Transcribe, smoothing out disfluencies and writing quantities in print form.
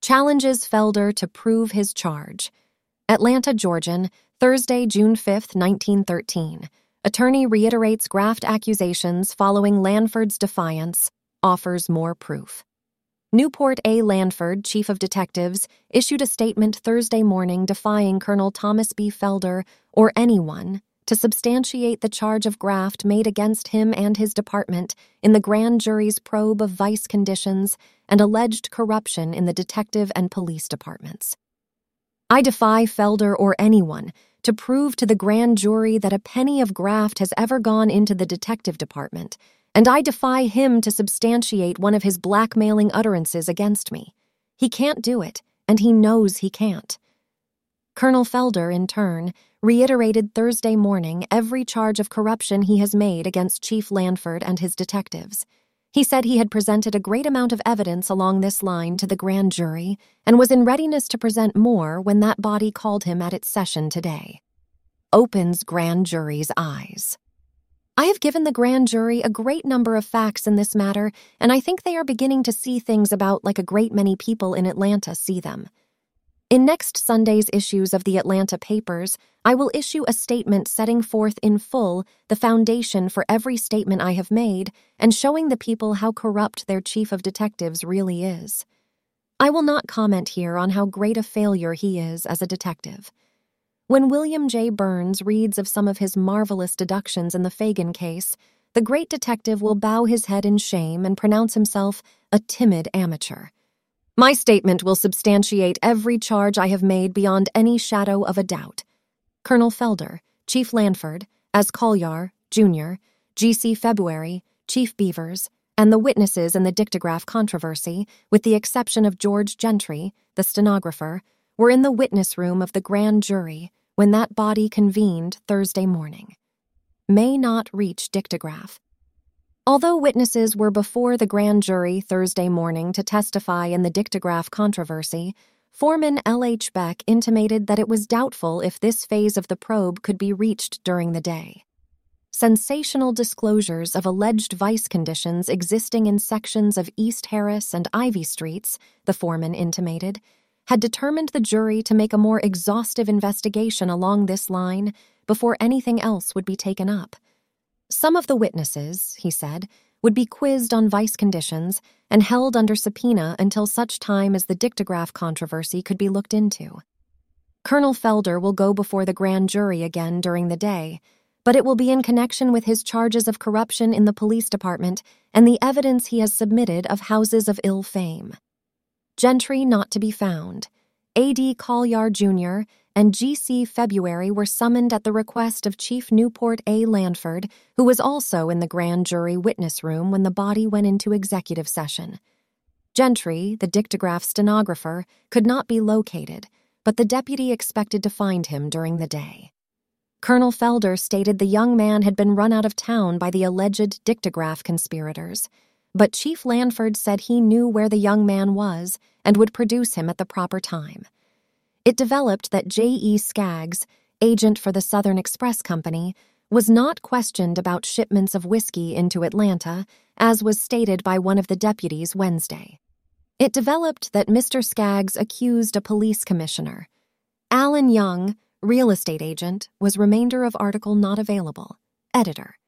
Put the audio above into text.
challenges Felder to prove his charge. Atlanta, Georgian, Thursday, June 5, 1913. Attorney reiterates graft accusations following Lanford's defiance, offers more proof. Newport A. Lanford, Chief of Detectives, issued a statement Thursday morning defying Colonel Thomas B. Felder or anyone to substantiate the charge of graft made against him and his department in the grand jury's probe of vice conditions and alleged corruption in the detective and police departments. I defy Felder or anyone to prove to the grand jury that a penny of graft has ever gone into the detective department, and I defy him to substantiate one of his blackmailing utterances against me. He can't do it, and he knows he can't. Colonel Felder, in turn, reiterated Thursday morning every charge of corruption he has made against Chief Lanford and his detectives. He said he had presented a great amount of evidence along this line to the grand jury and was in readiness to present more when that body called him at its session today. Opens grand jury's eyes. I have given the grand jury a great number of facts in this matter, and I think they are beginning to see things about like a great many people in Atlanta see them. In next Sunday's issues of the Atlanta papers, I will issue a statement setting forth in full the foundation for every statement I have made and showing the people how corrupt their chief of detectives really is. I will not comment here on how great a failure he is as a detective. When William J. Burns reads of some of his marvelous deductions in the Fagan case, the great detective will bow his head in shame and pronounce himself a timid amateur. My statement will substantiate every charge I have made beyond any shadow of a doubt. Colonel Felder, Chief Lanford, as Collier, Jr., G.C. February, Chief Beavers, and the witnesses in the dictograph controversy, with the exception of George Gentry, the stenographer, were in the witness room of the grand jury when that body convened Thursday morning. May not reach dictograph. Although witnesses were before the grand jury Thursday morning to testify in the dictograph controversy, Foreman L.H. Beck intimated that it was doubtful if this phase of the probe could be reached during the day. Sensational disclosures of alleged vice conditions existing in sections of East Harris and Ivy Streets, the foreman intimated, had determined the jury to make a more exhaustive investigation along this line before anything else would be taken up. Some of the witnesses, he said, would be quizzed on vice conditions and held under subpoena until such time as the dictograph controversy could be looked into. Colonel Felder will go before the grand jury again during the day, but it will be in connection with his charges of corruption in the police department and the evidence he has submitted of houses of ill fame. Gentry not to be found. A.D. Collier, Jr., and G.C. February were summoned at the request of Chief Newport A. Lanford, who was also in the grand jury witness room when the body went into executive session. Gentry, the dictograph stenographer, could not be located, but the deputy expected to find him during the day. Colonel Felder stated the young man had been run out of town by the alleged dictograph conspirators, but Chief Lanford said he knew where the young man was and would produce him at the proper time. It developed that J.E. Skaggs, agent for the Southern Express Company, was not questioned about shipments of whiskey into Atlanta, as was stated by one of the deputies Wednesday. It developed that Mr. Skaggs accused a police commissioner. Allen Young, real estate agent, was remainder of article not available. Editor.